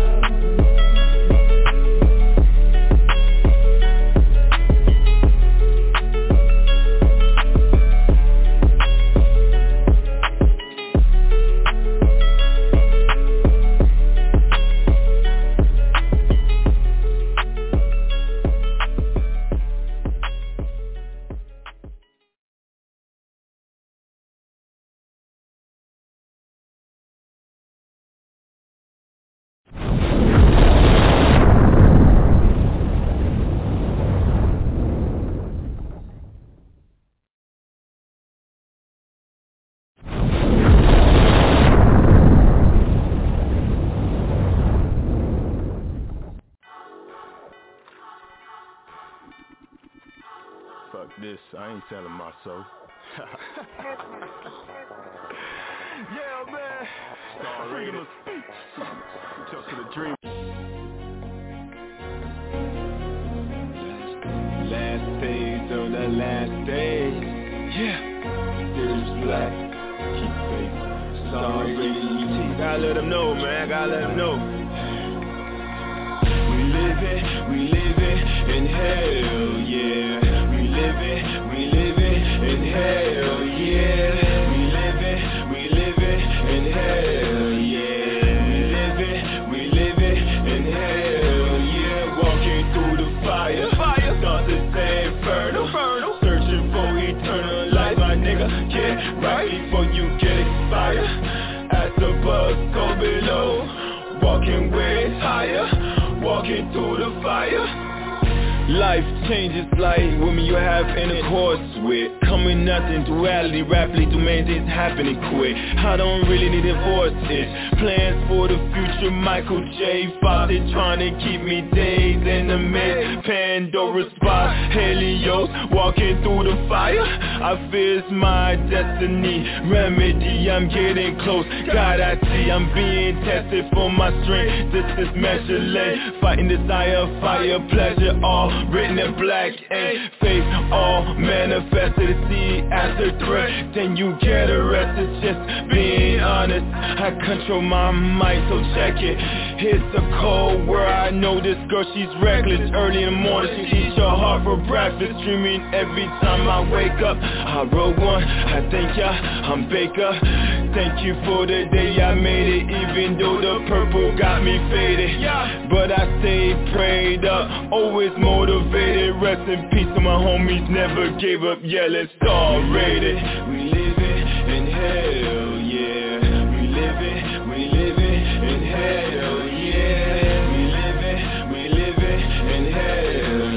This, I ain't telling my soul. Yeah, man. Freedom of speech. Just to the dream. the last days. Yeah, Sirius Black, keep faith. Sorry, gotta let them know, man, gotta let them know. We living in hell, yeah. We living in hell, yeah. We living in hell, yeah. We living in hell, yeah. Walking through the fire, thoughts that say infernal. Searching for eternal life, my nigga. Get right before you get expired. As above, so below. Walking where it's higher. Walking through the fire. Life changes like women you have intercourse with. Coming nothing, duality, rapidly do main things happening quick. I don't really need divorces. Plans for the future, Michael J. Fawcett trying to keep me days in the mist. Pandora's box, Helios, walking through the fire. I fear it's my destiny. Remedy, I'm getting close. God, I see I'm being tested for my strength. This is measureless. Fighting desire, fire, pleasure, all written in black ink. Faith, all manifested. See as a threat, then you get arrested. Just being honest, I control my mind, so check it. It's a cold world, I know this girl, she's reckless. Early in the morning, she eats your heart for breakfast. Dreaming every time I wake up. I wrote one, I thank ya, I'm Baker. Thank you for the day I made it. Even though the purple got me faded, but I stayed prayed up, always motivated. Rest in peace to my homies, never gave up. Yeah, let's start rated. We living in hell, yeah. We living in hell, yeah. We living in hell,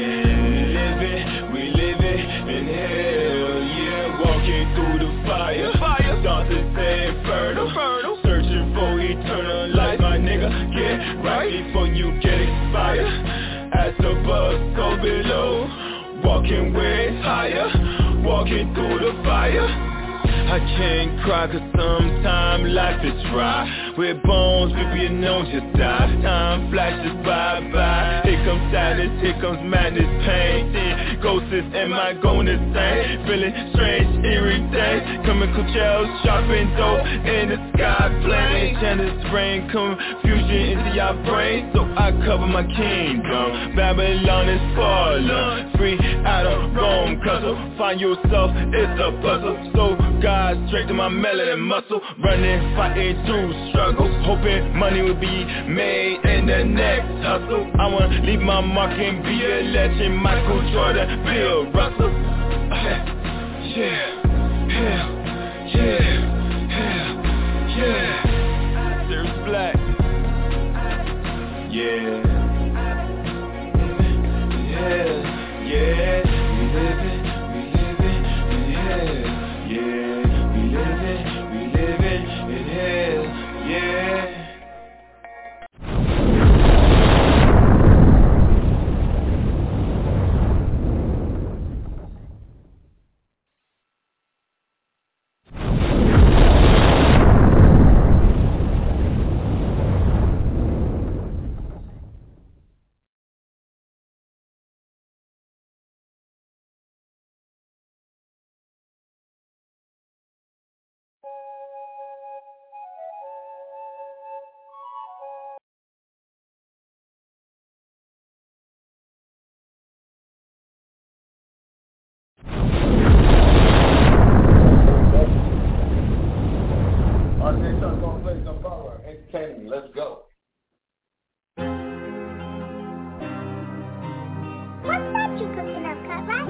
yeah. We living in hell, yeah. Walking through the fire, thoughts that say infernal. Searching for eternal life, my nigga. Get right before you get expired. As above, so below. Walking where it's higher, walking through the fire. I can't cry cause sometimes life is dry. With bones, we be known just die. Time flashes by. Here comes sadness, here comes madness, pain. Ghosts, am I going insane? Feeling strange, eerie days. Chemical gels, sharpened dope in the sky. Playing Janus rain, confusion into your brain. So I cover my kingdom. Babylon is fallen, free out of Rome. Cuzzle, find yourself, it's a puzzle. So God straight to my melanin muscle, running, fighting through struggles, hoping money will be made in the next hustle. I wanna leave my mark and be a legend, Michael Jordan, Bill Russell. Yeah. Sirius Black. Yeah. We living in hell. Yeah. We living in hell, yeah. Let's go. What's that you cooking up, Cut-Right?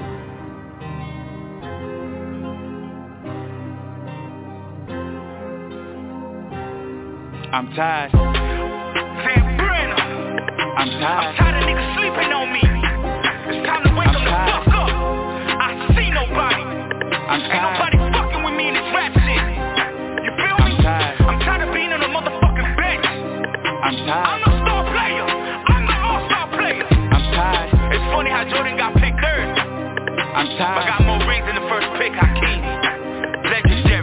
I'm tired. Van Brenner. I'm tired of niggas sleeping on me. It's time to wake them the fuck up. I see nobody. Ain't nobody fucking with me in this rap shit. You feel me? I'm tired of being on a motherfucking bench. I'm no star player. I'm the all-star player. I'm tired. It's funny how Jordan got picked third. I'm tired. I got more rings than the first pick, Hakeem. Legendary. I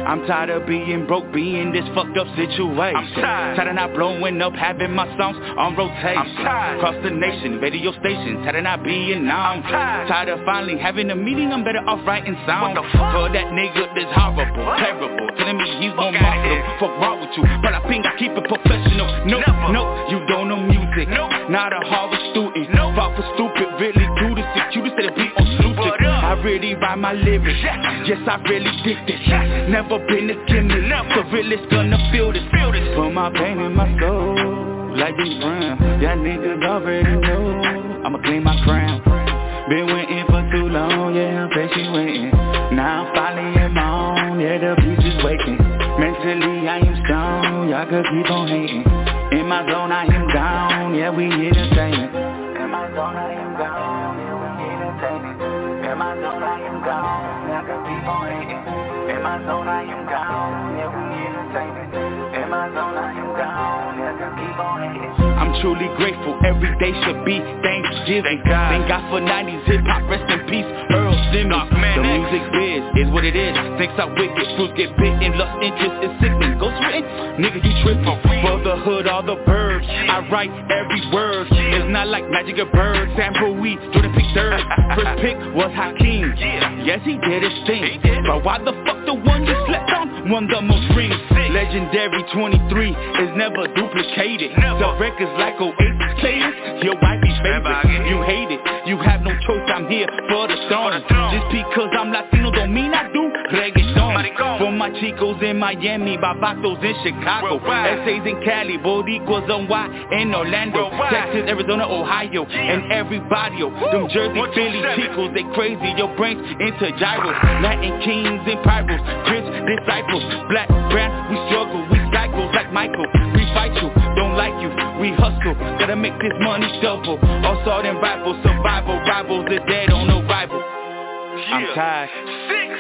I'm tired of being broke, being this fucked up situation. I'm tired of not blowing up, having my songs on rotation. I'm tired. Across the nation, radio stations, tired of not being known. I'm tired of finally having a meeting, I'm better off writing songs. For that nigga that's horrible, terrible, telling me he's more marketable. Fuck wrong with you, but I think I keep it professional. No, you don't know music. Not a Harvard student. Fought for stupid, really do this. You just said to be on stupid. I really write my lyrics. Yes, I really did this. Never been a gimmick. The realest gonna feel this. Put my pain in my soul, like James Brown. Y'all niggas already know I'ma claim my crown. Been waiting for too long, yeah, I'm patient waiting. Now I'm finally in my own, yeah, the beast is waking. Mentally I am strong, y'all could keep on hating. In my zone I am down, yeah, we entertaining. In my zone I am down, yeah, we entertaining. In my zone I am down, y'all could keep on hating. In my zone I am down, yeah, we entertaining. In my zone I am down, yeah, could keep on hating. I'm truly grateful, every day should be Thanksgiving. Thank God for 90s hip-hop, rest in peace, Earl Simmons. The music biz is what it is. Things are wicked, fruits get bitten, lost interest is sickening. Ghost written, nigga you trippin'. For the hood, all the birds, I write every word. It's not like Magic or Bird, Sample weed, Jordan pick third. First pick was Hakeem, yes he did his thing. But why the fuck the one you slept on won the most rings? Legendary 23 is never duplicated. The record's like 08 Cadence, your wife be favorite. You hate it, you have no choice, I'm here for the throne. Just because I'm Latino don't mean I do reggaeton. For my chicos in Miami, Babatos in Chicago, essays in Cali, Boricuas on Y in Orlando, Texas, Arizona, Ohio, and every barrio. Them Jersey, Philly, chicos, they crazy, your brains into gyros. Latin kings and pyros, Chris disciples, black, brown, we struggle, we cycle like Michael. We fight you, don't like you, we hustle, gotta make this money double. Assault and rifle, survival, rivals are dead on arrival. I'm tired. 6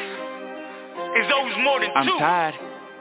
is always more than 2. I'm tired.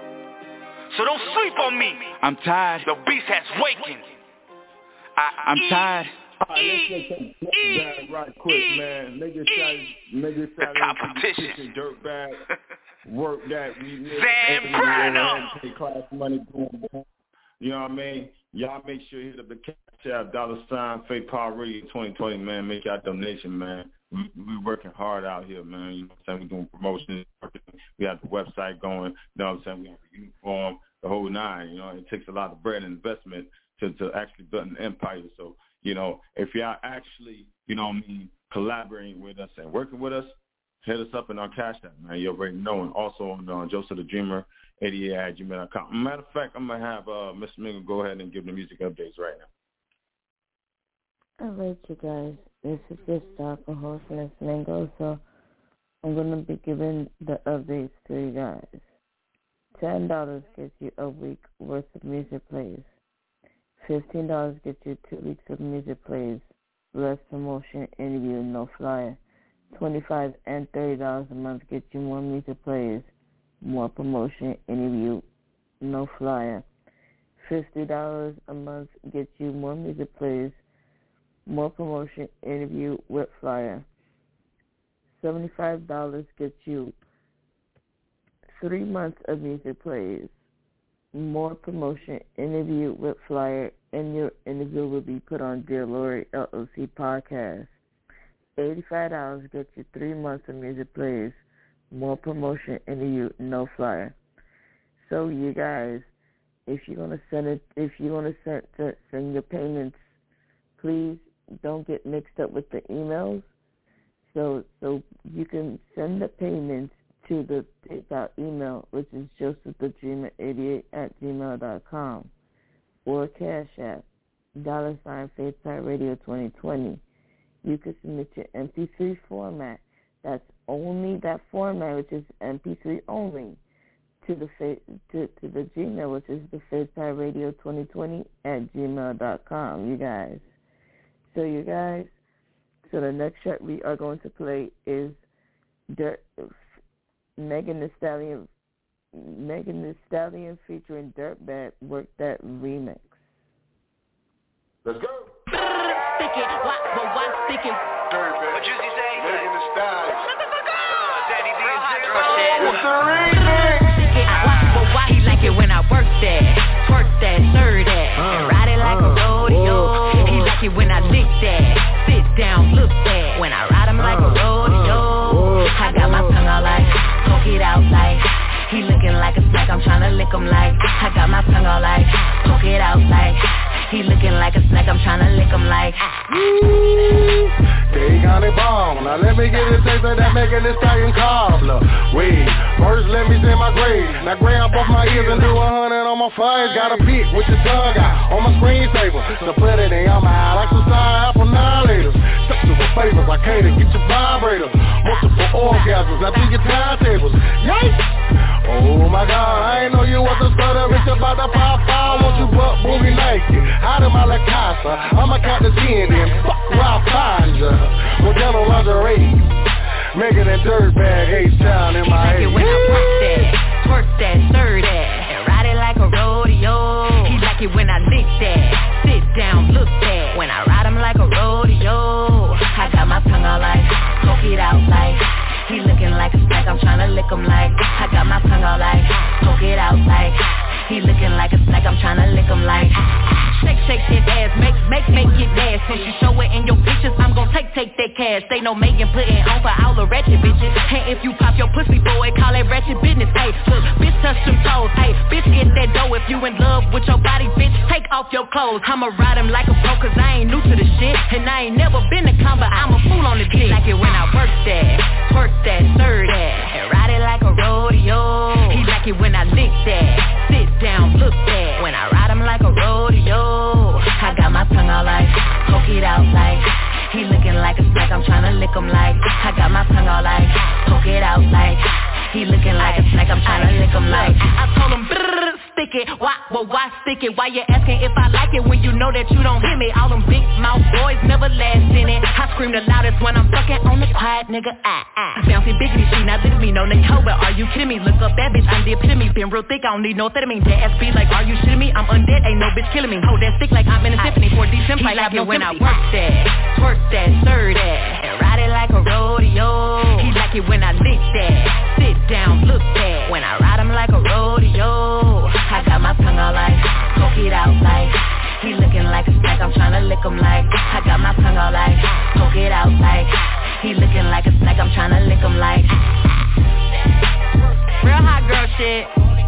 So don't sleep on me. I'm tired. The beast has wakened. I'm tired. Let's get that right quick, man. Niggas try to competition, dirt bag, work that we Zambrano. Class money going on. You know what I mean? Y'all make sure you hit up the Cash App, $ Fake Power Radio 2020, man. Make y'all donation, man. We working hard out here, man. You know what I'm saying? We doing promotions. We got the website going. You know what I'm saying? We have the uniform, the whole nine. You know, it takes a lot of bread and investment to actually build an empire. So, you know, if y'all actually, you know what I mean, collaborating with us and working with us, hit us up in our Cash App, man. You already know. And also on Joseph the Dreamer 88@gmail.com. Matter of fact, I'm going to have Mr. Mingo go ahead and give the music updates right now. All right, you guys. This is your stalker host, Miss Mingo. So I'm going to be giving the updates to you guys. $10 gets you a week worth of music plays. $15 gets you 2 weeks of music plays, less promotion, interview, no flyer. $25 and $30 a month get you more music plays, more promotion, interview, no flyer. $50 a month gets you more music plays, more promotion, interview with flyer. $75 gets you 3 months of music plays, more promotion, interview with flyer, and your interview will be put on Dear Lori LLC podcast. $85 gets you 3 months of music plays, more promotion, interview, no flyer. So you guys, if you're gonna send your payments, please don't get mixed up with the emails. So you can send the payments to the PayPal email, which is josephthedreamer88@gmail.com, or Cash App, $ FaithPie Radio 2020. You can submit your MP3 format. That's only that format, which is MP3 only, to the Gmail, which is the FaithPie Radio 2020@gmail.com. You guys. So you guys. So the next track we are going to play is Megan Thee Stallion featuring Dirtbag, Work That remix. Let's go. What you say? Megan Thee Stallion. Daddy D. What's the remix? like it when I work that, twerk that, stir that, and ride it like a rodeo. He like it when I lick that, sit down, look that, when I ride him like a rodeo. I got my tongue out like, poke it out like, he looking like a snack, I'm tryna lick him like, I got my tongue out like, poke it out like, he looking like a snack, I'm tryna lick him like. They got it bomb. Now let me get a taste of that making this stallion cobbler. Wait, first let me send my grade. Now grab both my ears and do 100 on my fires. Got a pic with your tongue out on my screensaver. So put it in your mouth like some side apple annihilators. Sexual favors, I cater, get your vibrator. Multiple orgasms, now do your timetables. Yikes! Oh my God, I ain't know you was a stutter. It's about to pop out. Won't you butt boogie naked? Out of my La Casa, I'ma count the 10 then fuck where I find ya. Modelo lingerie, making that dirt bag H-Town in my head. He like it when I work that, twerk that, stir that, and ride it like a rodeo. He like it when I lick that, sit down, look that, when I ride him like a rodeo. I got my tongue out like, poke it out like, he looking like a snack, I'm tryna lick him like, I got my tongue out like, poke it out like, he looking like a snack, I'm tryna lick him like. Shake, shake that ass, make it dance. Since you show it in your pictures, I'm gon' take that cash. They know Megan putting on for all the ratchet bitches. And if you pop your pussy, boy, call it ratchet business. Hey, look, bitch, touch them toes. Hey, bitch, get that dough. If you in love with your body, bitch, take off your clothes. I'ma ride him like a pro, cause I ain't new to the shit. And I ain't never been a con, but I'm a fool on the dick. Like it when I work that, twerk that, stir that, and ride it like a rodeo. He like it when I lick that, sit down, look that, when I ride him like a rodeo. I got my tongue out like, poke it out like, he looking like a snack, I'm tryna lick him like, I got my tongue out like, poke it out like, he looking like a snack, I'm tryna lick him like. I told him, brrr, stick it, why stick it? Why you asking if I like it when you know that you don't hear me? All them big mouth boys never last in it. I scream the loudest when I'm fucking on the quiet nigga. Bouncy biggity, she not with me, no Nicole, but are you kidding me? Look up that bitch, I'm the epitome, been real thick, I don't need no amphetamine. That ass be like, are you shitting me? I'm undead, ain't no bitch killing me. Hold that stick like I'm in a symphony, 4D symphony, like it when I work that, twerk that, stir that, and ride it like a rodeo. He like it when I lick that, sit down, look that, when I ride him like a rodeo. I got my tongue out like, poke it out like, he looking like a snack, I'm tryna lick him like, I got my tongue out like, poke it out like, he looking like a snack, I'm tryna lick him like. Real hot girl shit.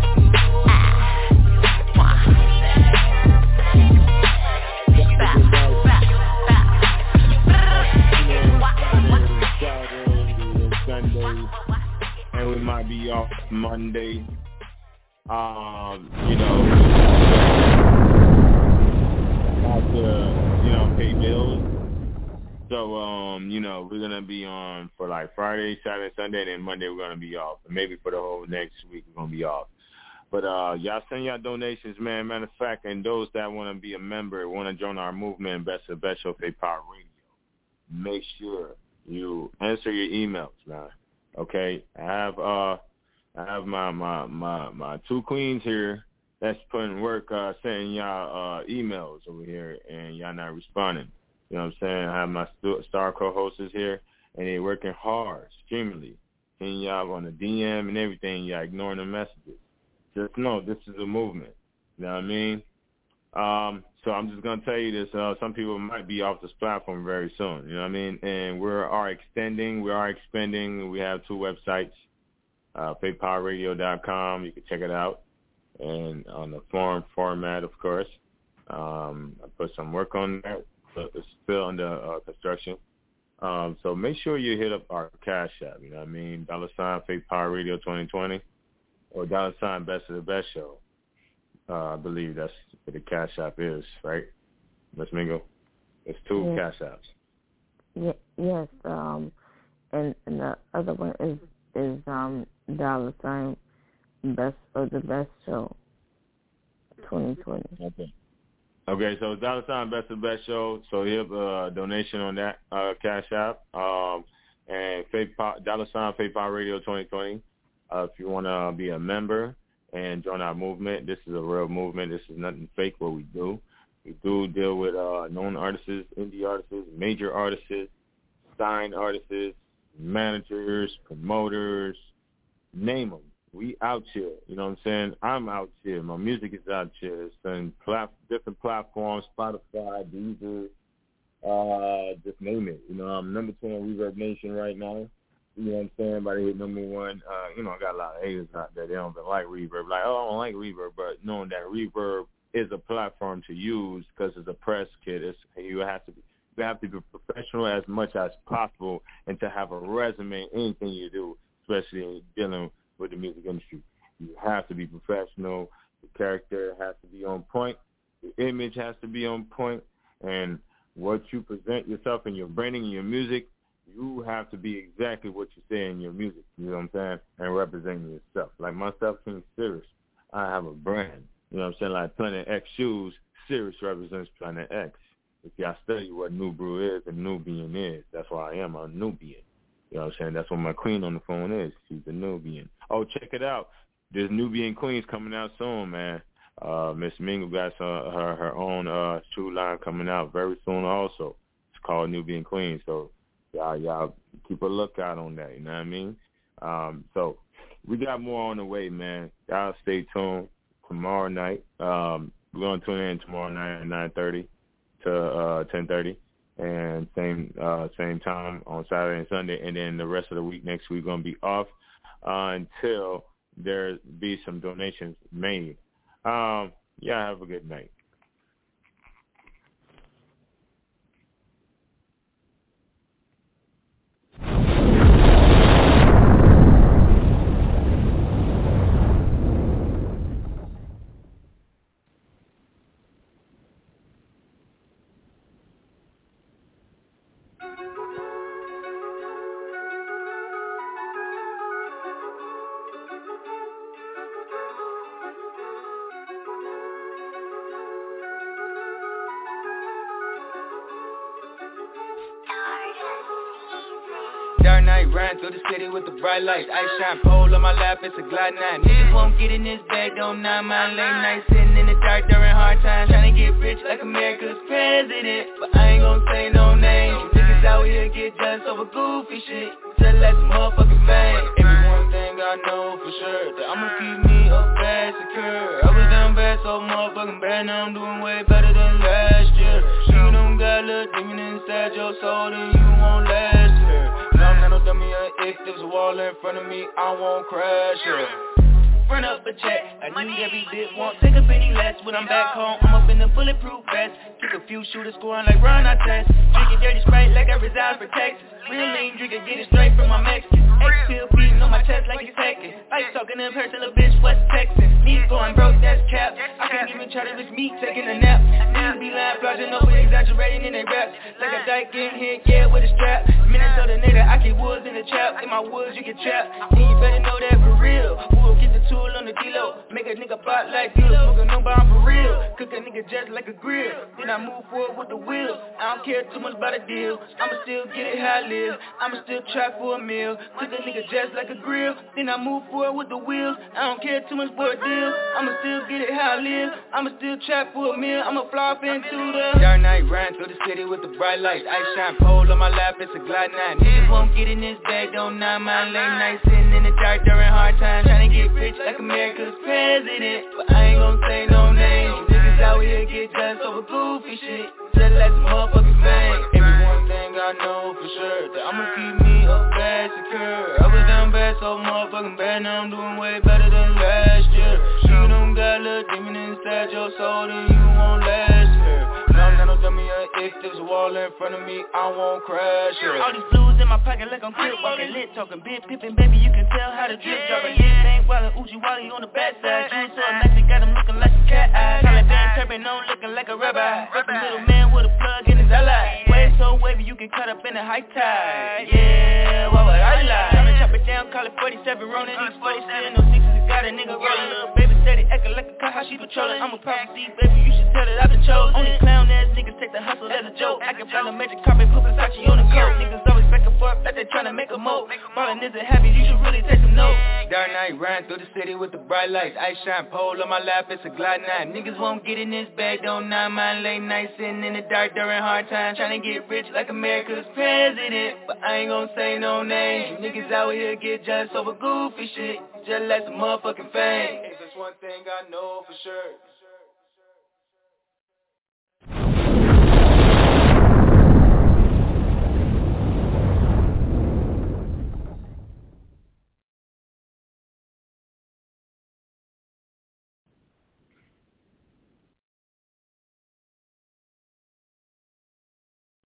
And we might be off Monday. Have to, pay bills. So, we're going to be on for like Friday, Saturday, Sunday, and then Monday we're going to be off. And maybe for the whole next week we're going to be off. But y'all send y'all donations, man. Matter of fact, and those that want to be a member, want to join our movement, Best of Best Show Faith Power Radio, make sure you answer your emails, man. Okay? I have my two queens here that's putting work, sending y'all emails over here, and y'all not responding. You know what I'm saying? I have my star co-hosts here, and they working hard, extremely. Sending y'all on the DM and everything, y'all ignoring the messages. Just know this is a movement. You know what I mean? So I'm just going to tell you this. Some people might be off this platform very soon. You know what I mean? And we are expanding. We have two websites, faithpowerradio.com. You can check it out. And on the forum format, of course. I put some work on that. But it's still under construction. So make sure you hit up our Cash App. You know what I mean? $ Faith Power Radio 2020 or $ Best of the Best Show. I believe that's what the Cash App is, right? Ms. Mingo? It's two Cash Apps. Yes. And the other one is $ Best of the Best Show 2020. Okay, so $ Best of the Best Show. So you have a donation on that Cash App. And $ Faith Power Radio 2020. If you want to be a member and join our movement, this is a real movement. This is nothing fake what we do. We do deal with known artists, indie artists, major artists, signed artists, managers, promoters, name them. We out here, you know what I'm saying? I'm out here. My music is out here. It's in different platforms, Spotify, Deezer, just name it. You know, I'm number 2 on Reverb Nation right now. You know what I'm saying? But I hit number 1. You know, I got a lot of haters out there. They don't even like Reverb. Like, oh, I don't like Reverb. But knowing that Reverb is a platform to use because it's a press kit, you have to be professional as much as possible and to have a resume in anything you do, especially dealing with the music industry. You have to be professional. The character has to be on point. The image has to be on point. And what you present yourself in your branding and your music, you have to be exactly what you say in your music. You know what I'm saying? And representing yourself. Like myself, King Sirius, I have a brand. You know what I'm saying? Like Planet X shoes, Sirius represents Planet X. If y'all study what New Brew is and Nubian is, that's why I am a Nubian. You know what I'm saying? That's what my queen on the phone is. She's a Nubian. Oh, check it out. There's Nubian Queens coming out soon, man. Miss Mingle got her own shoe line coming out very soon also. It's called Nubian Queens. So y'all keep a lookout on that, you know what I mean? So we got more on the way, man. Y'all stay tuned. Tomorrow night, we're going to tune in tomorrow night at 9:30 to 10:30. And same time on Saturday and Sunday, and then the rest of the week next week going to be off until there be some donations made. Have a good night. Dark night, riding through the city with the bright lights. Ice shine pole on my lap, it's a Glide 9. Niggas won't get in this bag, don't mind my late night. Sitting in the dark during hard times, trying to get rich like America's president. But I ain't gon' say no names. Niggas out here get jealous over goofy shit. Just like some motherfucking fame. Every one thing I know for sure, that I'ma keep me up bad secure. I was down bad so motherfucking bad, now I'm doing way better than last year. You don't got a little demon inside your soul, then you won't last here. I'm not no dummy, if there's a wall in front of me, I won't crash it. Run up a check, I need every bit, won't take a penny less. When I'm back home, I'm up in the bulletproof vest. Kick a few shooters scoring like Ron Artest. Drinking dirty Sprite like I reside for Texas. Real lean drinking, get it straight from my Mexican. X-pill beating on my chest like it's heckin'. Like talking in person, little bitch, West Texas. Me going broke, that's cap. I can't even try to risk me taking a nap. Niggas be lying, flogging over, exaggerating in they raps. Like a dyke getting hit, yeah, with a strap. Minnesota nigga, I keep woods in the trap. In my woods, you get trapped. And you better know that for real. We'll get the tool on the D-Lo. Make a nigga bot like dealer. Smoking no bomb for real. Cook a nigga just like a grill. Then I move forward with the wheel. I don't care too much about a deal. I'ma still get it how I live. I'ma still try for a meal. Cook a nigga just like a grill. Then I move forward with the wheels. I don't care too much for a deal. I'ma still get it how I live. I'ma still try for a meal. I'ma fly up into the dark night, riding through the city with the bright lights. Ice shine pole on my lap, it's a Glide 9. Niggas won't get in this bag, don't mind my late night. Sitting in the dark during hard times, trying to get rich like America's president. But I ain't gon' say no names. Niggas out here get jealous over goofy shit. Just like some motherfucking fame. Every one thing I know for sure, that I'ma keep me up bad secure. I was down bad so motherfucking bad, now I'm doing way better than last year. You don't got a little demon inside your soul, then you won't last here. Now I'm not no dummy, if there's a wall in front of me, I won't crash here. All these blues in my pocket like I'm crib walking lit, talking big pippin', baby, you can tell how the drip drop a hit. Ain't wildin' Uchi Wally on the backside. June so nice, got him looking like a cat eye. Taliban turban on, looking like a rabbi. Fuck a little man with a plug in his ally. Wave so wavy, you can cut up in a high tide. Yeah, why would I lie? I'ma chop it down, call it 47, Ronin, these 40 still no sixes, got a nigga rollin'. Little baby steady, acting like a car, how she patrollin'. I'm a prophecy, baby, you should tell that I've been chosen. Only clown ass niggas take the hustle as a joke. I can fly the magic carpet, put Versace on the coat. Niggas always back and forth, like they tryna make a moat. Ballin' isn't happy, you should really take some notes. Dark night, riding through the city with the bright lights. Ice shine pole on my lap, it's a Glide 9. Niggas won't get in this bag, don't mind mine. Late night sitting in the dark during hard times, tryna get rich like America's president. But I ain't gon' say no names. You niggas out here get jealous over goofy shit, just like some motherfucking fame. If there's one thing I know for sure,